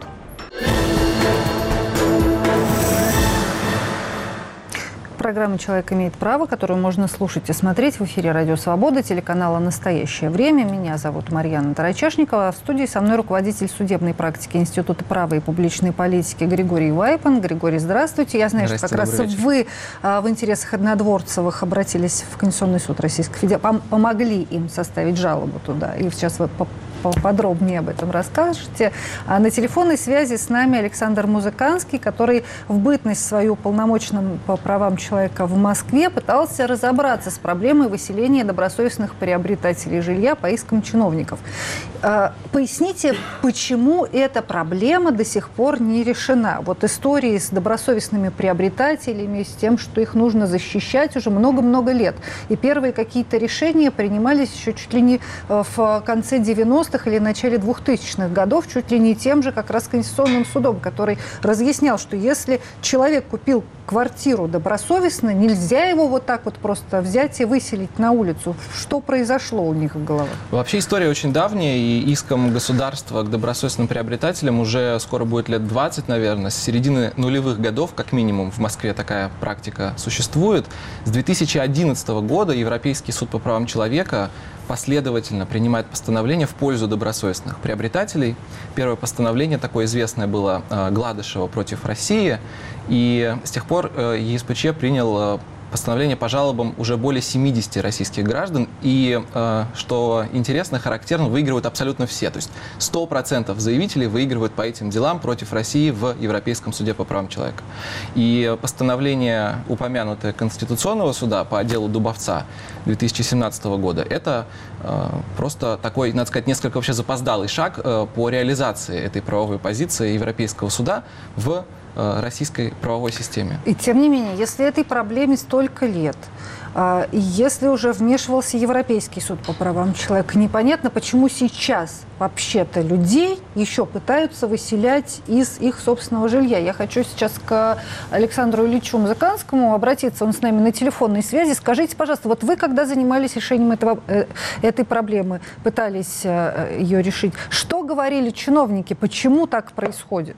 Программа «Человек имеет право», которую можно слушать и смотреть в эфире «Радио Свобода», телеканала «Настоящее время». Меня зовут Марьяна Тарачешникова. В студии со мной руководитель судебной практики Института права и публичной политики Григорий Вайпан. Григорий, здравствуйте. Я знаю, что как раз вы в интересах Однодворцевых обратились в Конституционный суд Российской Федерации, помогли им составить жалобу туда. И сейчас вы поподробнее об этом расскажете. А на телефонной связи с нами Александр Музыканский, который в бытность свою уполномоченным по правам человека в Москве пытался разобраться с проблемой выселения добросовестных приобретателей жилья по искам чиновников. Поясните, почему эта проблема до сих пор не решена? Вот истории с добросовестными приобретателями, с тем, что их нужно защищать уже много-много лет. И первые какие-то решения принимались еще чуть ли не в конце 90-х или начале 2000-х годов, чуть ли не тем же как раз Конституционным судом, который разъяснял, что если человек купил квартиру добросовестно, нельзя его вот так вот просто взять и выселить на улицу. Что произошло у них в головах? Вообще история очень давняя, и иском государства к добросовестным приобретателям уже скоро будет лет 20, наверное. С середины нулевых годов, как минимум, в Москве такая практика существует. С 2011 года Европейский суд по правам человека последовательно принимает постановления в пользу добросовестных приобретателей. Первое постановление такое известное было Гладышева против России. И с тех пор ЕСПЧ принял постановление по жалобам уже более 70 российских граждан. И, что интересно, характерно, выигрывают абсолютно все. То есть 100% заявителей выигрывают по этим делам против России в Европейском суде по правам человека. И постановление, упомянутое Конституционного суда по делу Дубовца 2017 года, это просто такой, надо сказать, несколько вообще запоздалый шаг по реализации этой правовой позиции Европейского суда в российской правовой системе. И тем не менее, если этой проблеме столько лет, и если уже вмешивался Европейский суд по правам человека, непонятно, почему сейчас вообще-то людей еще пытаются выселять из их собственного жилья. Я хочу сейчас к Александру Ильичу Музыканскому обратиться, он с нами на телефонной связи. Скажите, пожалуйста, вот вы, когда занимались решением этой проблемы, пытались ее решить, что говорили чиновники, почему так происходит?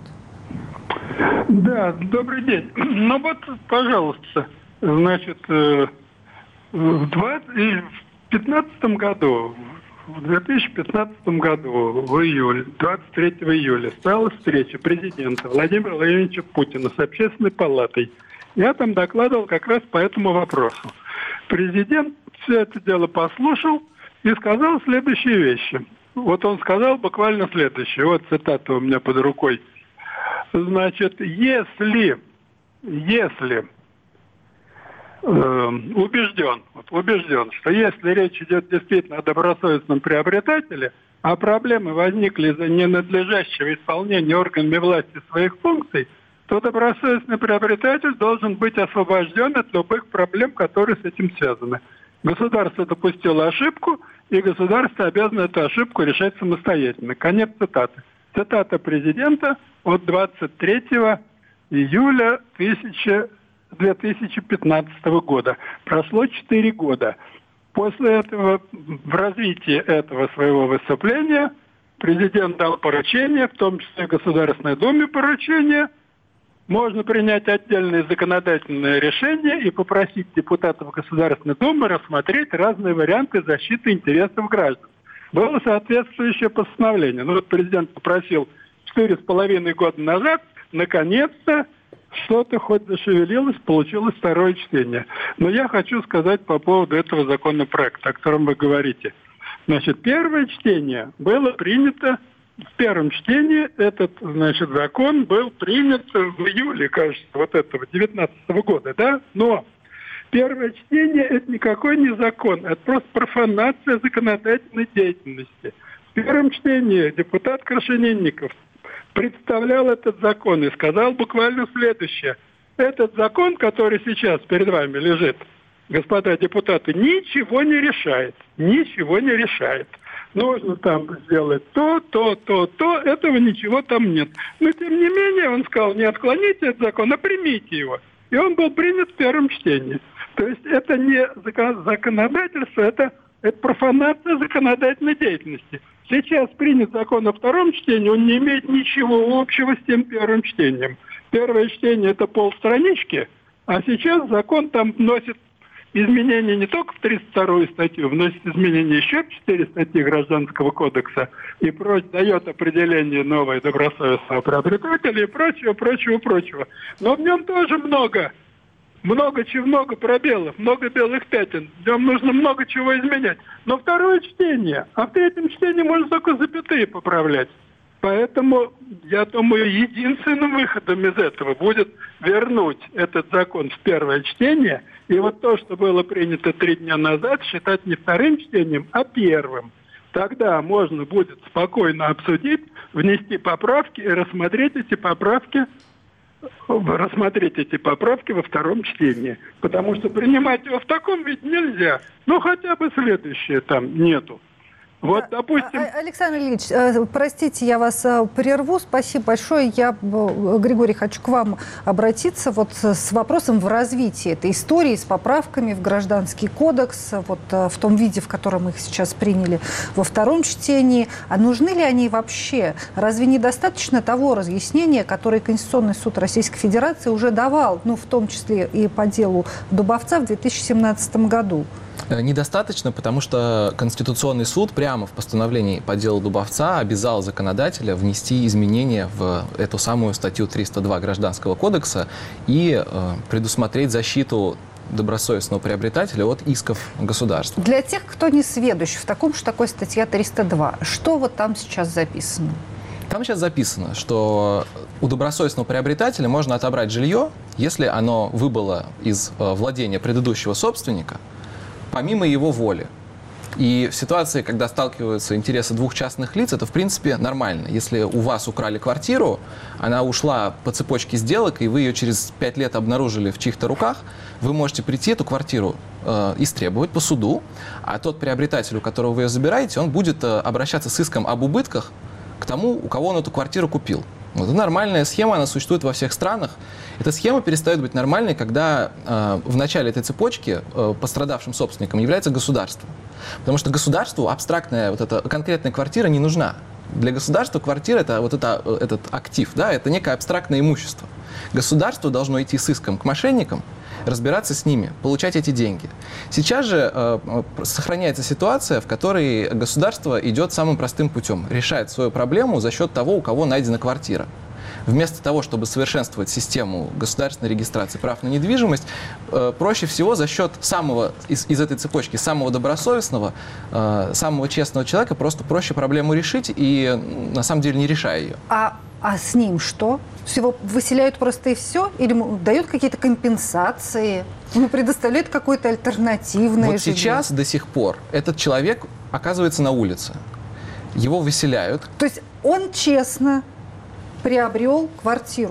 Да, добрый день. Ну вот, пожалуйста, значит, в 2015 году, в 2015 году, в июле, 23 июля, стала встреча президента Владимира Владимировича Путина с Общественной палатой. Я там докладывал как раз по этому вопросу. Президент все это дело послушал и сказал следующие вещи. Вот он сказал буквально следующее. Вот цитата у меня под рукой. Значит, если убежден, что если речь идет действительно о добросовестном приобретателе, а проблемы возникли из-за ненадлежащего исполнения органами власти своих функций, то добросовестный приобретатель должен быть освобожден от любых проблем, которые с этим связаны. Государство допустило ошибку, и государство обязано эту ошибку решать самостоятельно. Конец цитаты. Цитата президента от 23 июля 2015 года. Прошло 4 года. После этого, в развитии этого своего выступления, президент дал поручение, в том числе Государственной Думе поручение. Можно принять отдельное законодательное решение и попросить депутатов Государственной Думы рассмотреть разные варианты защиты интересов граждан. Было соответствующее постановление. Ну вот президент попросил 4,5 года назад, наконец-то, что-то хоть зашевелилось, получилось второе чтение. Но я хочу сказать по поводу этого законопроекта, о котором вы говорите. Значит, первое чтение было принято, в первом чтении этот, значит, закон был принят в июле, кажется, вот этого 2019 года, да? Но первое чтение – это никакой не закон, это просто профанация законодательной деятельности. В первом чтении депутат Крашенинников представлял этот закон и сказал буквально следующее. Этот закон, который сейчас перед вами лежит, господа депутаты, ничего не решает. Ничего не решает. Нужно там сделать то, этого ничего там нет. Но тем не менее, он сказал, не отклоните этот закон, а примите его. И он был принят в первом чтении. То есть это не законодательство, это профанация законодательной деятельности. Сейчас принят закон во втором чтении, он не имеет ничего общего с тем первым чтением. Первое чтение – это полстранички, а сейчас закон там вносит изменения не только в 32-ю статью, вносит изменения еще в 4 статьи Гражданского кодекса и дает определение новое добросовестного приобретателя и прочего. Но в нем тоже много пробелов, много белых пятен. В нем нужно много чего изменять. Но второе чтение, а в третьем чтении можно только запятые поправлять. Поэтому, я думаю, единственным выходом из этого будет вернуть этот закон в первое чтение. И вот то, что было принято 3 дня назад, считать не вторым чтением, а первым. Тогда можно будет спокойно обсудить, внести поправки и рассмотреть эти поправки во втором чтении. Потому что принимать его в таком виде нельзя. Ну, хотя бы следующее там нету. Вот, допустим... Александр Ильич, простите, я вас прерву. Спасибо большое. Я, Григорий, хочу к вам обратиться вот с вопросом в развитии этой истории, с поправками в Гражданский кодекс, вот в том виде, в котором мы их сейчас приняли во втором чтении. А нужны ли они вообще? Разве недостаточно того разъяснения, которое Конституционный суд Российской Федерации уже давал, ну, в том числе и по делу Дубовца в 2017 году? Недостаточно, потому что Конституционный суд прямо в постановлении по делу Дубовца обязал законодателя внести изменения в эту самую статью 302 Гражданского кодекса и предусмотреть защиту добросовестного приобретателя от исков государства. Для тех, кто не сведущ в таком, что такое статья 302, что вот там сейчас записано? Там сейчас записано, что у добросовестного приобретателя можно отобрать жилье, если оно выбыло из владения предыдущего собственника, помимо его воли. И в ситуации, когда сталкиваются интересы двух частных лиц, это, в принципе, нормально. Если у вас украли квартиру, она ушла по цепочке сделок, и вы ее через 5 лет обнаружили в чьих-то руках, вы можете прийти эту квартиру истребовать по суду, а тот приобретатель, у которого вы ее забираете, он будет обращаться с иском об убытках к тому, у кого он эту квартиру купил. Вот это нормальная схема, она существует во всех странах. Эта схема перестает быть нормальной, когда в начале этой цепочки пострадавшим собственником является государство. Потому что государству абстрактная вот эта конкретная квартира не нужна. Для государства квартира – это вот этот актив, да, это некое абстрактное имущество. Государство должно идти с иском к мошенникам, разбираться с ними, получать эти деньги. Сейчас же сохраняется ситуация, в которой государство идет самым простым путем, решает свою проблему за счет того, у кого найдена квартира. Вместо того, чтобы совершенствовать систему государственной регистрации прав на недвижимость, проще всего за счет самого из этой цепочки, самого добросовестного, самого честного человека просто проще проблему решить и на самом деле не решая ее. А с ним что? Его выселяют просто и все? Или дают какие-то компенсации? Ему предоставляют какое-то альтернативное вот жилье? Сейчас до сих пор этот человек оказывается на улице. Его выселяют. То есть он честно приобрел квартиру.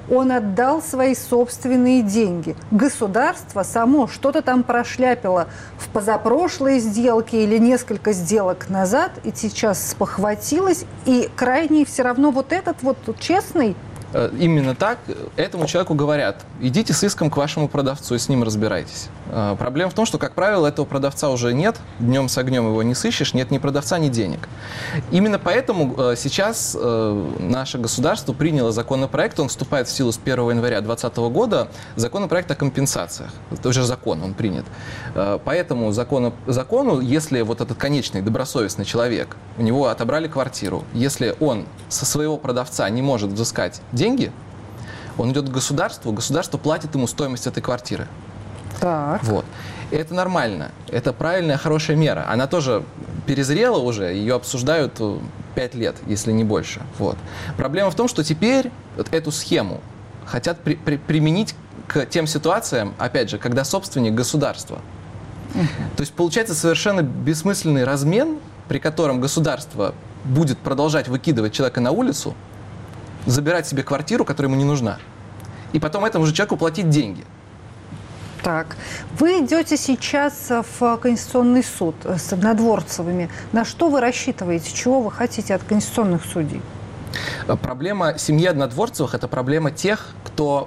Он отдал свои собственные деньги. Государство само что-то там прошляпило в позапрошлой сделке или несколько сделок назад, и сейчас спохватилось, и крайний все равно вот этот вот честный. Именно так этому человеку говорят: идите с иском к вашему продавцу и с ним разбирайтесь. Проблема в том, что, как правило, этого продавца уже нет, днем с огнем его не сыщешь, нет ни продавца, ни денег. Именно поэтому сейчас наше государство приняло законопроект, он вступает в силу с 1 января 2020 года, законопроект о компенсациях. Это уже закон, он принят. Поэтому закону, если вот этот конечный добросовестный человек, у него отобрали квартиру, если он со своего продавца не может взыскать деньги, он идет к государству, государство платит ему стоимость этой квартиры. Так. Вот. Это нормально, это правильная, хорошая мера. Она тоже перезрела уже, ее обсуждают 5 лет, если не больше. Вот. Проблема в том, что теперь вот эту схему хотят применить к тем ситуациям, опять же, когда собственник государство. То есть получается совершенно бессмысленный размен, при котором государство будет продолжать выкидывать человека на улицу, забирать себе квартиру, которая ему не нужна, и потом этому же человеку платить деньги. Так, вы идете сейчас в Конституционный суд с Однодворцевыми. На что вы рассчитываете? Чего вы хотите от конституционных судей? Проблема семьи Однодворцевых – это проблема тех, кого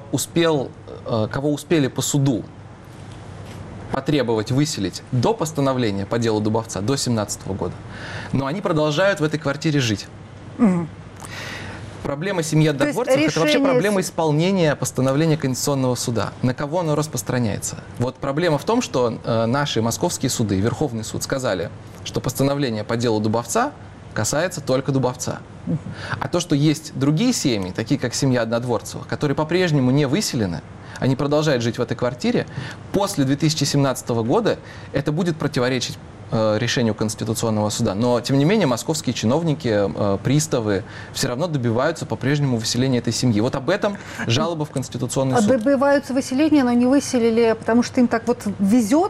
успели по суду потребовать выселить до постановления по делу Дубовца, до 2017 года. Но они продолжают в этой квартире жить. Проблема семьи Однодворцевых – это вообще проблема исполнения постановления Конституционного суда. На кого оно распространяется? Вот проблема в том, что наши московские суды, Верховный суд, сказали, что постановление по делу Дубовца касается только Дубовца. А то, что есть другие семьи, такие как семья Однодворцевых, которые по-прежнему не выселены, они продолжают жить в этой квартире, после 2017 года это будет противоречить решению Конституционного суда. Но, тем не менее, московские чиновники, приставы все равно добиваются по-прежнему выселения этой семьи. Вот об этом жалоба в Конституционный суд. Добиваются выселения, но не выселили, потому что им так вот везет.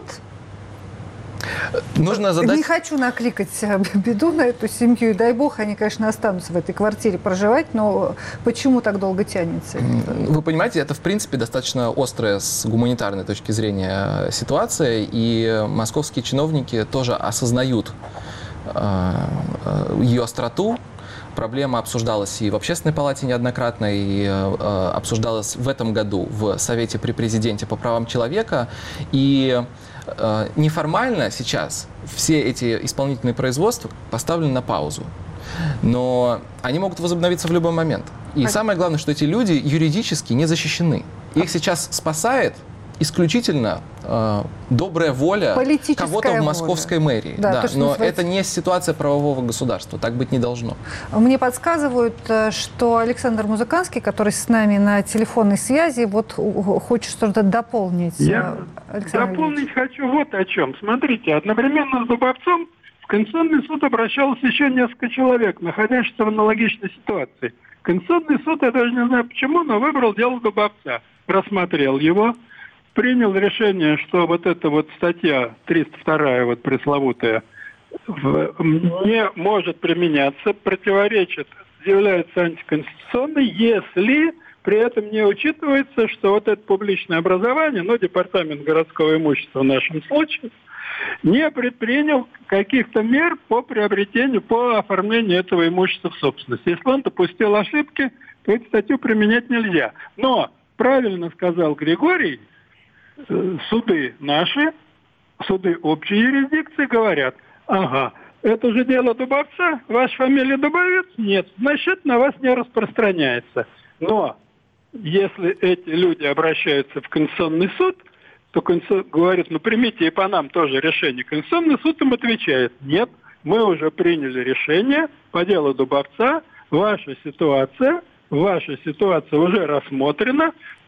Нужно задать... Не хочу накликать беду на эту семью, и дай бог, они, конечно, останутся в этой квартире проживать, но почему так долго тянется? Вы понимаете, это, в принципе, достаточно острая с гуманитарной точки зрения ситуация, и московские чиновники тоже осознают ее остроту. Проблема обсуждалась и в Общественной палате неоднократно, и обсуждалась в этом году в Совете при президенте по правам человека. И неформально сейчас все эти исполнительные производства поставлены на паузу. Но они могут возобновиться в любой момент. И самое главное, что эти люди юридически не защищены. Их сейчас спасает исключительно добрая воля кого-то в московской мэрии. Да, но это не ситуация правового государства, так быть не должно. Мне подсказывают, что Александр Музыканский, который с нами на телефонной связи, вот хочет что-то дополнить. Я дополнить хочу вот о чем. Смотрите, одновременно с Дубовцом в Конституционный суд обращалось еще несколько человек, находящихся в аналогичной ситуации. Конституционный суд, я даже не знаю почему, но выбрал дело Дубовца, рассмотрел его, принял решение, что вот эта вот статья 302, вот пресловутая, не может применяться, противоречит, является антиконституционной, если при этом не учитывается, что вот это публичное образование, департамент городского имущества в нашем случае, не предпринял каких-то мер по приобретению, по оформлению этого имущества в собственность. Если он допустил ошибки, то эту статью применять нельзя. Но, правильно сказал Григорий, суды наши, суды общей юрисдикции говорят: ага, это же дело Дубовца, ваша фамилия Дубовец? Нет, значит, на вас не распространяется. Но если эти люди обращаются в Конституционный суд, то говорят: примите и по нам тоже решение. Конституционный суд им отвечает: нет, мы уже приняли решение по делу Дубовца, ваша ситуация уже рассмотрена,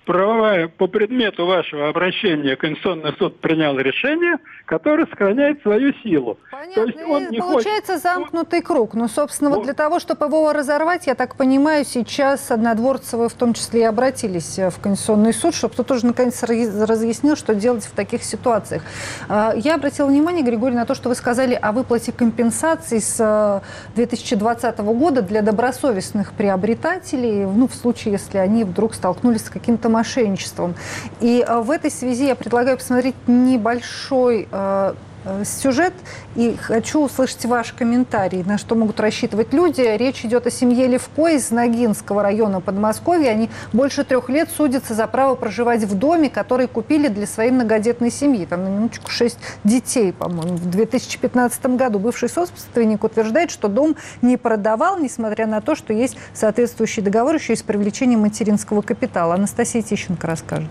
правовая, по предмету вашего обращения Конституционный суд принял решение, которое сохраняет свою силу. Понятно. То есть он не Получается замкнутый круг. Ну, собственно, вот для того, чтобы его разорвать, я так понимаю, сейчас однодворцевы в том числе и обратились в Конституционный суд, чтобы кто-то уже наконец разъяснил, что делать в таких ситуациях. Я обратила внимание, Григорий, на то, что вы сказали о выплате компенсаций с 2020 года для добросовестных приобретателей, ну, в случае, если они вдруг столкнулись с каким-то мошенничеством. И в этой связи я предлагаю посмотреть небольшой сюжет и хочу услышать ваш комментарий, на что могут рассчитывать люди. Речь идет о семье Левко из Ногинского района Подмосковья. Они больше 3 лет судятся за право проживать в доме, который купили для своей многодетной семьи. Там на минуточку 6 детей, по-моему, в 2015 году. Бывший собственник утверждает, что дом не продавал, несмотря на то, что есть соответствующий договор еще и с привлечением материнского капитала. Анастасия Тищенко расскажет.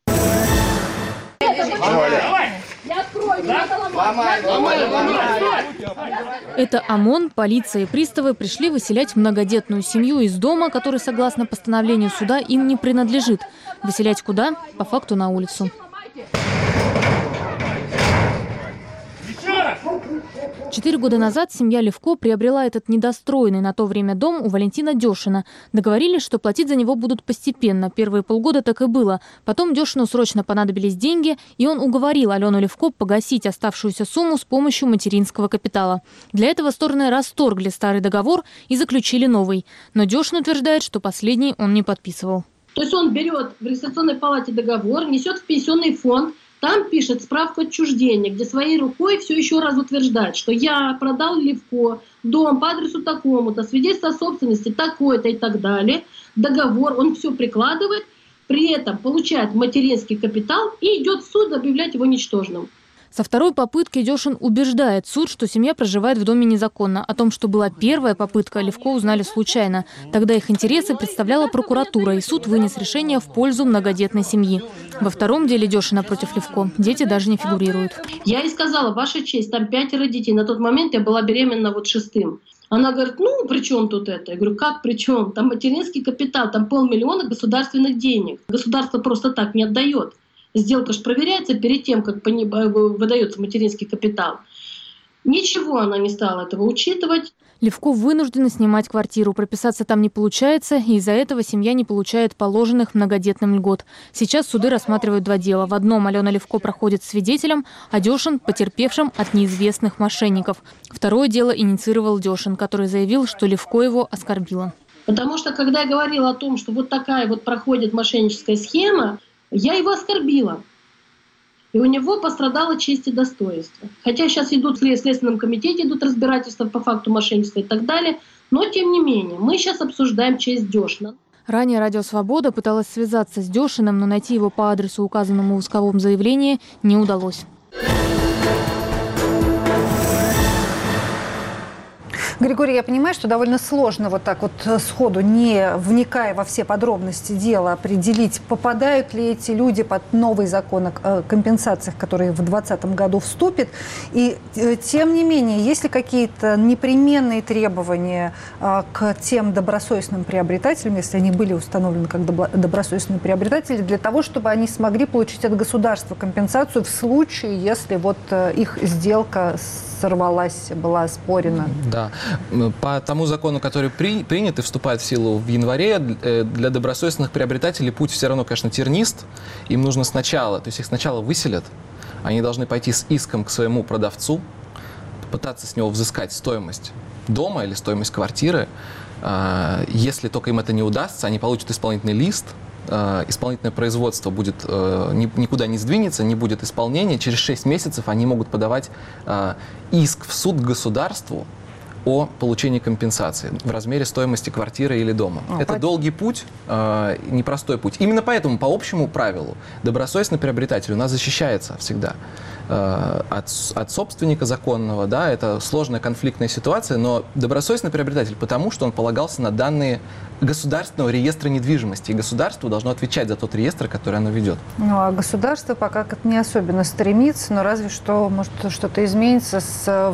Это ОМОН, полиция и приставы пришли выселять многодетную семью из дома, который, согласно постановлению суда, им не принадлежит. Выселять куда? По факту на улицу. 4 года назад семья Левко приобрела этот недостроенный на то время дом у Валентина Дешина. Договорились, что платить за него будут постепенно. Первые полгода так и было. Потом Дешину срочно понадобились деньги, и он уговорил Алену Левко погасить оставшуюся сумму с помощью материнского капитала. Для этого стороны расторгли старый договор и заключили новый. Но Дешин утверждает, что последний он не подписывал. То есть он берет в регистрационной палате договор, несет в пенсионный фонд, там пишет справку отчуждения, где своей рукой все еще раз утверждает, что я продал Левко дом по адресу такому-то, свидетельство о собственности такое-то и так далее. Договор, он все прикладывает, при этом получает материнский капитал и идет в суд объявлять его ничтожным. Со второй попытки Дешин убеждает суд, что семья проживает в доме незаконно. О том, что была первая попытка, Левко узнали случайно. Тогда их интересы представляла прокуратура, и суд вынес решение в пользу многодетной семьи. Во втором деле Дешина против Левко дети даже не фигурируют. Я ей сказала: ваша честь, там 5 детей. На тот момент я была беременна 6-м. Она говорит: ну, при чем тут это? Я говорю: как при чем? Там материнский капитал, там 500 000 государственных денег. Государство просто так не отдает. Сделка же проверяется перед тем, как выдается материнский капитал. Ничего она не стала этого учитывать. Левко вынуждены снимать квартиру. Прописаться там не получается, и из-за этого семья не получает положенных многодетным льгот. Сейчас суды рассматривают 2 дела. В одном Алена Левко проходит свидетелем, а Дешин – потерпевшим от неизвестных мошенников. Второе дело инициировал Дешин, который заявил, что Левко его оскорбила. Потому что, когда я говорила о том, что вот такая вот проходит мошенническая схема, я его оскорбила. И у него пострадала честь и достоинство. Хотя сейчас идут в Следственном комитете, идут разбирательства по факту мошенничества и так далее. Но, тем не менее, мы сейчас обсуждаем честь Дешина. Ранее «Радио Свобода» пыталась связаться с Дешиным, но найти его по адресу, указанному в исковом заявлении, не удалось. Григорий, я понимаю, что довольно сложно вот так вот сходу, не вникая во все подробности дела, определить, попадают ли эти люди под новый закон о компенсациях, который в 2020 году вступит. И тем не менее, есть ли какие-то непременные требования к тем добросовестным приобретателям, если они были установлены как добросовестные приобретатели, для того, чтобы они смогли получить от государства компенсацию в случае, если вот их сделка сорвалась, была оспорена? Да. По тому закону, который принят и вступает в силу в январе, для добросовестных приобретателей путь все равно, конечно, тернист. Им нужно сначала, то есть их сначала выселят, они должны пойти с иском к своему продавцу, пытаться с него взыскать стоимость дома или стоимость квартиры. Если только им это не удастся, они получат исполнительный лист, исполнительное производство будет, никуда не сдвинется, не будет исполнения. Через 6 месяцев они могут подавать иск в суд к государству о получении компенсации в размере стоимости квартиры или дома. Это долгий путь, непростой путь. Именно поэтому, по общему правилу, добросовестный приобретатель у нас защищается всегда от собственника законного. Да, это сложная конфликтная ситуация, но добросовестный приобретатель потому, что он полагался на данные государственного реестра недвижимости. И государство должно отвечать за тот реестр, который оно ведет. Ну, а государство пока как-то не особенно стремится, но разве что, может, что-то изменится с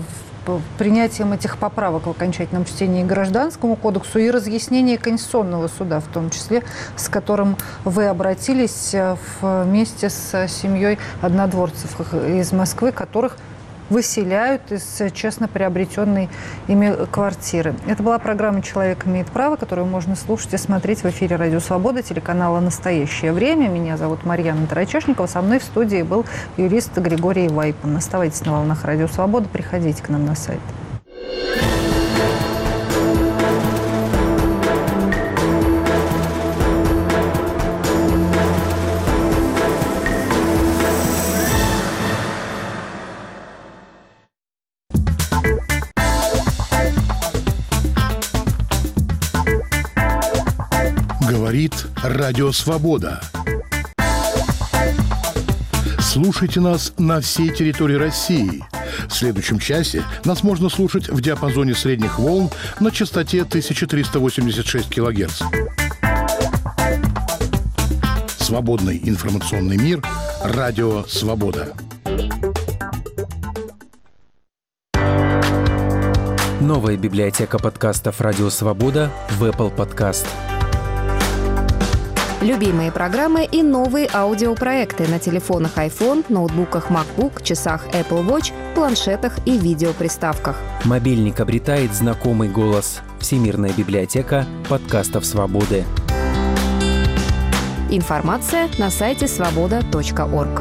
принятием этих поправок в окончательном чтении Гражданскому кодексу и разъяснение Конституционного суда, в том числе, с которым вы обратились вместе с семьей однодворцев из Москвы, которых выселяют из честно приобретенной ими квартиры. Это была программа «Человек имеет право», которую можно слушать и смотреть в эфире «Радио Свобода», телеканала «Настоящее время». Меня зовут Марьяна Тарачешникова. Со мной в студии был юрист Григорий Вайпан. Оставайтесь на волнах «Радио Свобода», приходите к нам на сайт. Говорит Радио Свобода. Слушайте нас на всей территории России. В следующем часе нас можно слушать в диапазоне средних волн на частоте 1386 кГц. Свободный информационный мир. Радио Свобода. Новая библиотека подкастов «Радио Свобода» в Apple Podcast. Любимые программы и новые аудиопроекты на телефонах iPhone, ноутбуках MacBook, часах Apple Watch, планшетах и видеоприставках. Мобильник обретает знакомый голос. Всемирная библиотека подкастов «Свободы». Информация на сайте svoboda.org.